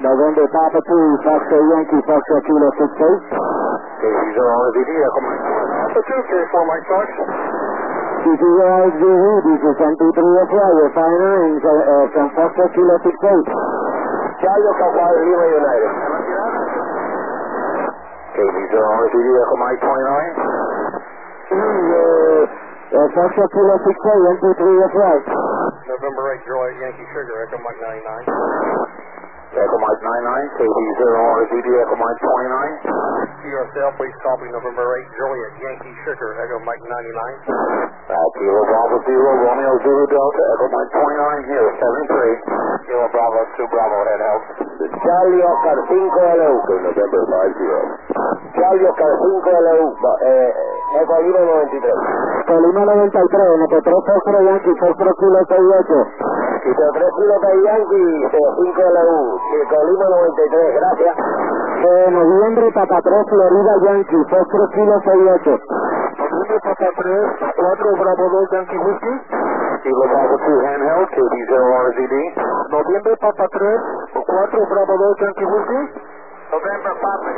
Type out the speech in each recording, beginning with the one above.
November Papa 2, Foxtrot Yankee, Foxtrot Kilo 68. KC0 RZD, Echo Mike. Papa 2, carry 4 Mike Fox. KC0 RZD, this is MP3FY, you're firing from Foxtrot Kilo 68. Charlie Alpha Lima United. KC0 RZD, Echo Mike 29. Foxtrot Kilo 68, MP3FY. November 8, Juliet Yankee Sugar, Echo Mike 99. Echo Mike 99, KD0 RZD, Echo Mike 29. QSL, please copy November 8, Juliet Yankee Sugar, Echo Mike 99. Kilo Bravo 0, Romeo Zulu Delta, Echo Mike 29 here, 73. Kilo Bravo 2, Bravo head out. Charlie Oscar 5 LO, November 50. Charlie Oscar 5 LO, Echo Lima 93. Colima 93, NP3 Foxtrot Yankee, Foxtrot Kilo 68. Quito 3 Kilo Yankee, 5 LU, Colima 93, gracias. Noviembre Papa 3, Florida Yankee, Foxtrot Kilo 68. Noviembre Papa 3, 4 Bravo 2 Yankee Whiskey. Kilo Bravo 2 handheld, KD0 RZD. Noviembre Papa 3, 4 Bravo 2 Yankee Whiskey. November Papa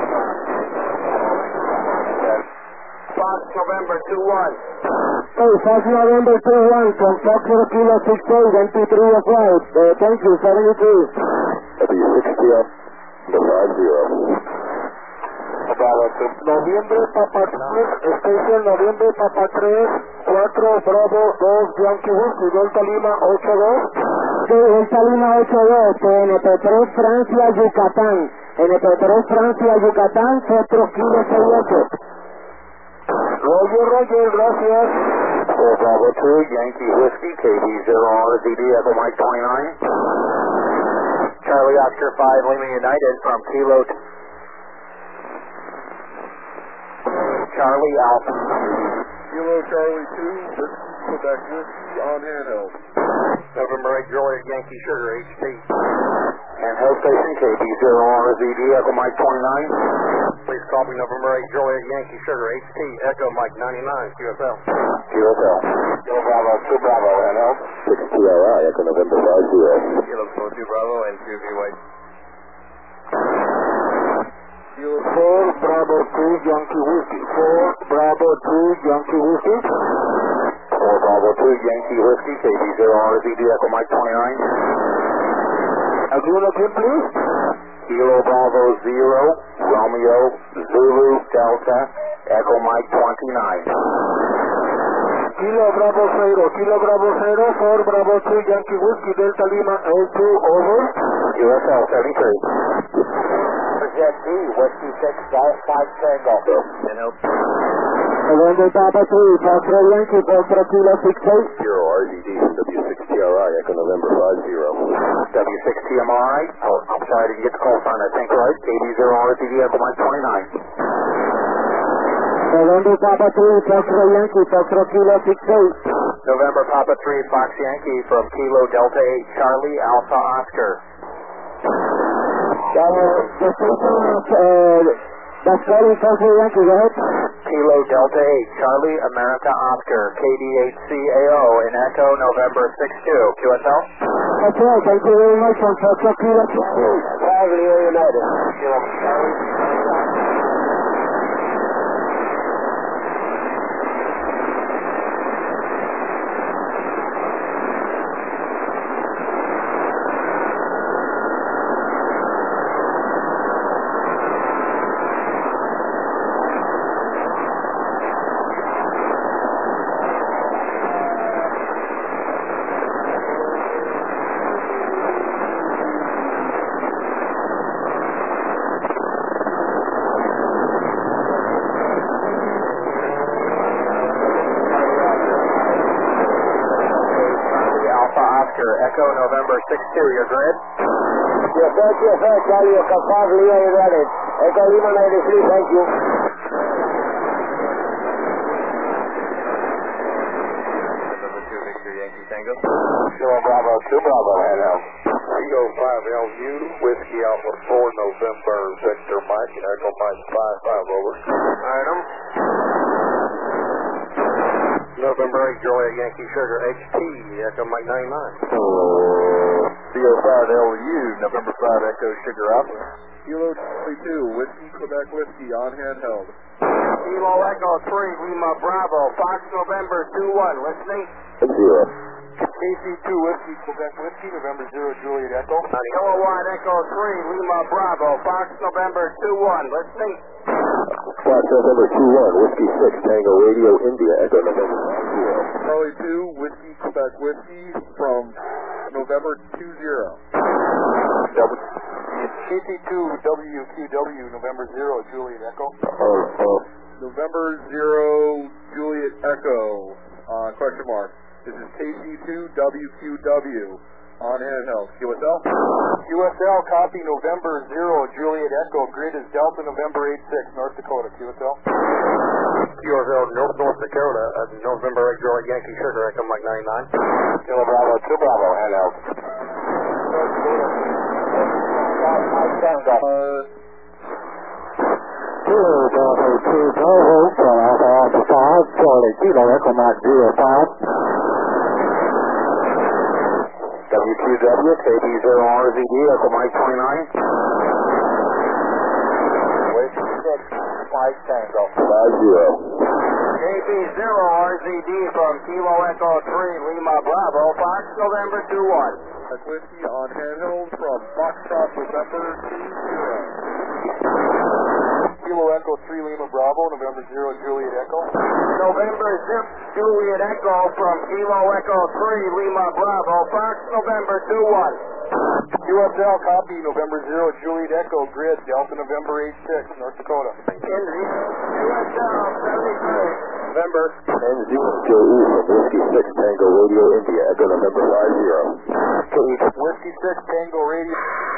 3. Fox November 2-1. Hey, Fox November 2-1 from Foxtrot Kilo 68, MP3FY. Thank you, 73. W60 up, the 50. Noviembre Papa 3, Station Noviembre Papa 3, 4 Bravo 2 Yankee Whiskey, Delta Lima 82. Sí, Delta Lima 82, NP3 Francia, Yucatán. NP3 Francia, Yucatán, Foxtrot Kilo 68. Roger, gracias. 4 Bravo 2, Yankee Whiskey, KD0 RZD, Echo Mike 29. Charlie Oscar 5, Lima United from Kilo. Charlie Alpha. Kilo Charlie 2, Quebec Whiskey on handheld. November 8, Juliet Yankee Sugar, HP. Handheld station, KD0 RZD, Echo Mike 29. Please call me November 8, Juliet Yankee Sugar, HP, Echo Mike 99, QSL. QSL. Kilo Bravo 2 Bravo, handheld. 6 TRI, Echo November 50. Kilo 2 Bravo and 2 White. Kilo 4 Bravo 2 Yankee Whiskey. 4 Bravo 2 Yankee Whiskey. 4 Bravo 2 Yankee Whiskey, KD0 RZD, Echo Mike 29. Again, please. Kilo Bravo 0, Romeo Zulu Delta, Echo Mike 29. Kilo Bravo 0, 4 Bravo 2 Yankee Whiskey, Delta Lima A2, over. USL 73. Jet D, Whiskey 6, Golf 5 Tango. November Papa 3, Foxtrot Yankee, Foxtrot Kilo 68. 0 RZD, W6TRI, Echo November 50. W6TMRI, I'm sorry I didn't get the call sign, I think, right? KD0 RZD, Echo Mike 29. November Papa 3, Foxtrot Yankee, Foxtrot Kilo 68. November Papa 3, Fox Yankee from Kilo Delta 8, Charlie Alpha Oscar. The station that's calling Foxtrot Yankee, go ahead. Kilo Delta 8, Charlie America Oscar, KD8CAO in Echo November 62, QSL. That's right, thank you very much from Foxtrot Kilo 68. United. Kilo Charlie. Echo November 62, you're good? Yes, sir, Charlie Oscar 5, Lima United. Echo Lima 93, thank you. November 2, Victor Yankee Tango. Kilo Bravo 2 Bravo, handheld. Tango 5 LU, Whiskey Alpha 4 November, Victor Mike, Echo Mike 5, over. Item. November 8, Juliet Yankee Sugar, HT, Echo Mike 99. CO5LU, November 5 Echo Sugar Alpha. Kilo 22, Whiskey, Quebec Whiskey, on handheld. Kilo Echo 3, Lima Bravo, Fox November 2-1, listening. 0. KC2, Whiskey, Quebec Whiskey, November 0, Juliet Echo. Kilowatt Echo 3, Lima Bravo, Fox November 2-1, listening. Fox November 2-1, Whiskey 6, Tango Radio, India, Echo November 0. Charlie 2, Whiskey, Quebec Whiskey, from November 20. KC2, WQW, November 0, Juliet Echo. November 0, Juliet Echo, question mark. This is KC2, WQW, on handheld. QSL? QSL, copy November 0, Juliet Echo. Grid is Delta November 86, North Dakota. QSL? QSL, North Dakota, November 8 Juliet Yankee Sugar, Echo Mike 99. Kilo Bravo 2 Bravo, handheld. Kilo Bravo 2 Bravo, Alpha 5, Charlie Kilo Echo Mike 05. WQW, KB0RZD, Echo Mike 29. Whiskey 6, Mike Tango. 50. KB0RZD from Kilo Echo 3, Lima Bravo, Fox November 2-1. That's Whiskey on handheld from Foxtrot November 20. Kilo Echo 3, Lima Bravo, November 0, Juliet Echo. November 0, Juliet Echo from Kilo Echo 3, Lima Bravo, Fox November 2-1. QSL, copy November 0, Juliet Echo. Grid, Delta November 86, North Dakota. QSL 73. November. NZJE from Whiskey 6, Tango Radio, India, Echo November 50. Whiskey 6, Tango Radio.